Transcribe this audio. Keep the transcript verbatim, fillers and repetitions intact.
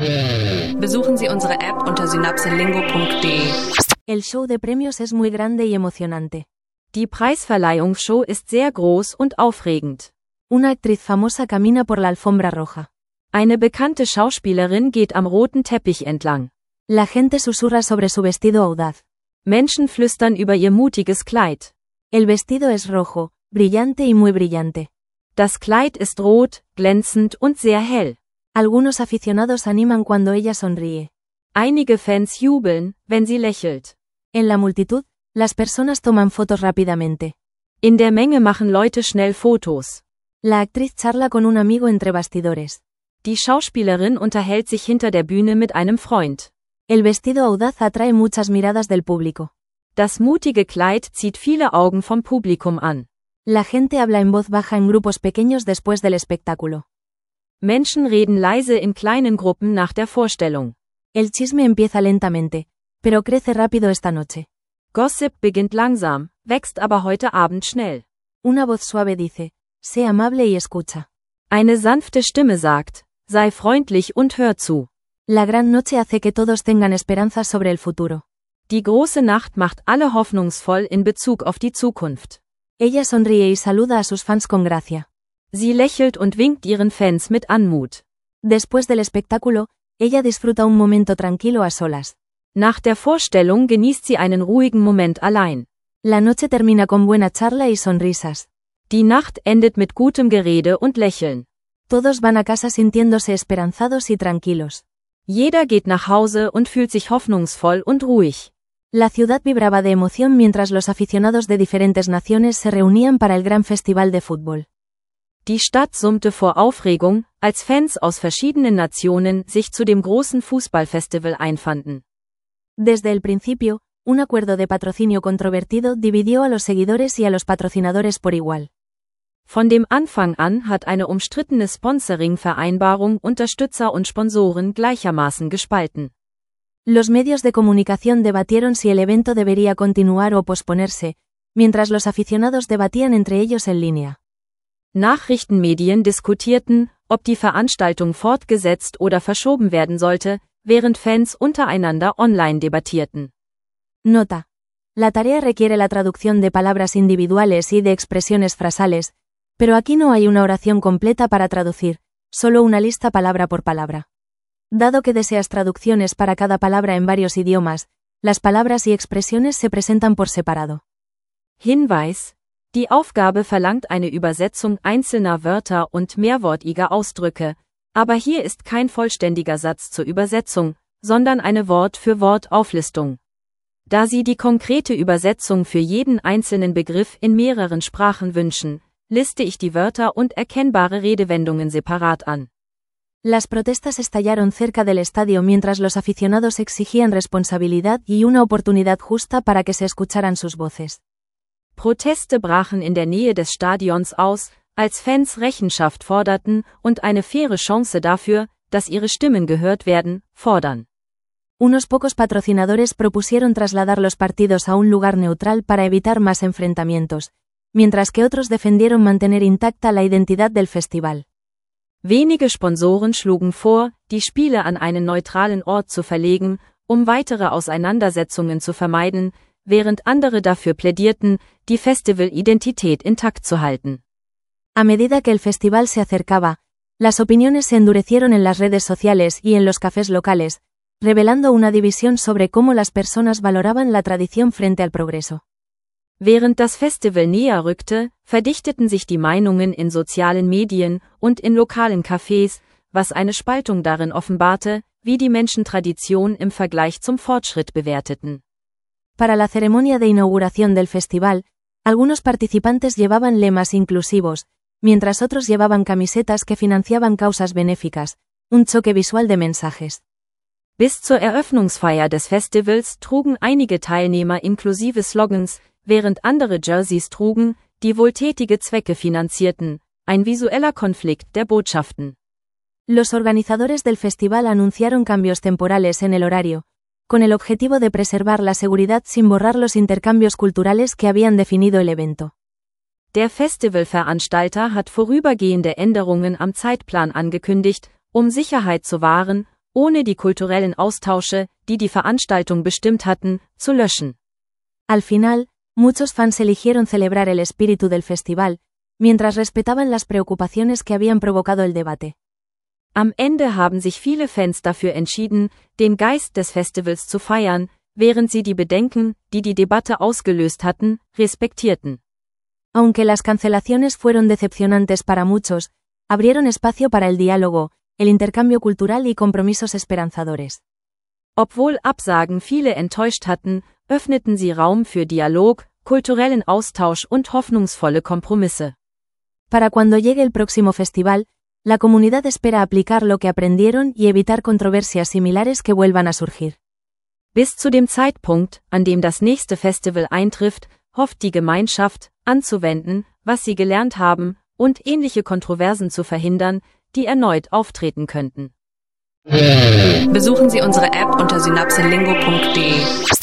Besuchen Sie unsere App unter synapselingo punkt de. El show de premios es muy grande y emocionante. Die Preisverleihungsshow ist sehr groß und aufregend. Una actriz famosa camina por la alfombra roja. Eine bekannte Schauspielerin geht am roten Teppich entlang. La gente susurra sobre su vestido audaz. Menschen flüstern über ihr mutiges Kleid. El vestido es rojo, brillante y muy brillante. Das Kleid ist rot, glänzend und sehr hell. Algunos aficionados animan cuando ella sonríe. Einige Fans jubeln, wenn sie lächelt. En la multitud, las personas toman fotos rápidamente. In der Menge machen Leute schnell Fotos. La actriz charla con un amigo entre bastidores. Die Schauspielerin unterhält sich hinter der Bühne mit einem Freund. El vestido audaz atrae muchas miradas del público. Das mutige Kleid zieht viele Augen vom Publikum an. La gente habla en voz baja en grupos pequeños después del espectáculo. Menschen reden leise in kleinen Gruppen nach der Vorstellung. El chisme empieza lentamente, pero crece rápido esta noche. Gossip beginnt langsam, wächst aber heute Abend schnell. Una voz suave dice, sé amable y escucha. Eine sanfte Stimme sagt, sei freundlich und hör zu. La gran noche hace que todos tengan esperanzas sobre el futuro. Die große Nacht macht alle hoffnungsvoll in Bezug auf die Zukunft. Ella sonríe y saluda a sus fans con gracia. Sie lächelt und winkt ihren Fans mit Anmut. Después del espectáculo, ella disfruta un momento tranquilo a solas. Nach der Vorstellung genießt sie einen ruhigen Moment allein. La noche termina con buena charla y sonrisas. Die Nacht endet mit gutem Gerede und Lächeln. Todos van a casa sintiéndose esperanzados y tranquilos. Jeder geht nach Hause und fühlt sich hoffnungsvoll und ruhig. La ciudad vibraba de emoción mientras los aficionados de diferentes naciones se reunían para el gran festival de fútbol. Die Stadt summte vor Aufregung, als Fans aus verschiedenen Nationen sich zu dem großen Fußballfestival einfanden. Desde el principio, un acuerdo de patrocinio controvertido dividió a los seguidores y a los patrocinadores por igual. Von dem Anfang an hat eine umstrittene Sponsoring-Vereinbarung Unterstützer und Sponsoren gleichermaßen gespalten. Los medios de comunicación debatieron si el evento debería continuar o posponerse, mientras los aficionados debatían entre ellos en línea. Nachrichtenmedien diskutierten, ob die Veranstaltung fortgesetzt oder verschoben werden sollte, während Fans untereinander online debattierten. Nota. La tarea requiere la traducción de palabras individuales y de expresiones frasales, pero aquí no hay una oración completa para traducir, solo una lista palabra por palabra. Dado que deseas traducciones para cada palabra en varios idiomas, las palabras y expresiones se presentan por separado. Hinweis: Die Aufgabe verlangt eine Übersetzung einzelner Wörter und mehrwortiger Ausdrücke, aber hier ist kein vollständiger Satz zur Übersetzung, sondern eine Wort-für-Wort-Auflistung. Da Sie die konkrete Übersetzung für jeden einzelnen Begriff in mehreren Sprachen wünschen, liste ich die Wörter und erkennbare Redewendungen separat an. Las protestas estallaron cerca del estadio mientras los aficionados exigían responsabilidad y una oportunidad justa para que se escucharan sus voces. Proteste brachen in der Nähe des Stadions aus, als Fans Rechenschaft forderten und eine faire Chance dafür, dass ihre Stimmen gehört werden, fordern. Unos pocos patrocinadores propusieron trasladar los partidos a un lugar neutral para evitar más enfrentamientos, mientras que otros defendieron mantener intacta la identidad del festival. Wenige Sponsoren schlugen vor, die Spiele an einen neutralen Ort zu verlegen, um weitere Auseinandersetzungen zu vermeiden, während andere dafür plädierten, die Festivalidentität intakt zu halten. A medida que el festival se acercaba, las opiniones se endurecieron en las redes sociales y en los cafés locales, revelando una división sobre cómo las personas valoraban la tradición frente al progreso. Während das Festival näher rückte, verdichteten sich die Meinungen in sozialen Medien und in lokalen Cafés, was eine Spaltung darin offenbarte, wie die Menschen Tradition im Vergleich zum Fortschritt bewerteten. Para la ceremonia de inauguración del festival, algunos participantes llevaban lemas inclusivos, mientras otros llevaban camisetas que financiaban causas benéficas, un choque visual de mensajes. Bis zur Eröffnungsfeier des Festivals trugen einige Teilnehmer inklusive Slogans, während andere Jerseys trugen, die wohltätige Zwecke finanzierten, ein visueller Konflikt der Botschaften. Los organizadores del festival anunciaron cambios temporales en el horario, con el objetivo de preservar la seguridad sin borrar los intercambios culturales que habían definido el evento. Der Festivalveranstalter hat vorübergehende Änderungen am Zeitplan angekündigt, um Sicherheit zu wahren, ohne die kulturellen Austausche, die die Veranstaltung bestimmt hatten, zu löschen. Al final, muchos fans eligieron celebrar el espíritu del festival, mientras respetaban las preocupaciones que habían provocado el debate. Am Ende haben sich viele Fans dafür entschieden, den Geist des Festivals zu feiern, während sie die Bedenken, die die Debatte ausgelöst hatten, respektierten. Aunque las cancelaciones fueron decepcionantes para muchos, abrieron espacio para el diálogo, el intercambio cultural y compromisos esperanzadores. Obwohl Absagen viele enttäuscht hatten, öffneten sie Raum für Dialog, kulturellen Austausch und hoffnungsvolle Kompromisse. Para cuando llegue el próximo festival, la comunidad espera aplicar lo que aprendieron y evitar controversias similares que vuelvan a surgir. Bis zu dem Zeitpunkt, an dem das nächste Festival eintrifft, hofft die Gemeinschaft, anzuwenden, was sie gelernt haben, und ähnliche Kontroversen zu verhindern, die erneut auftreten könnten. Besuchen Sie unsere App unter synapselingo punkt de.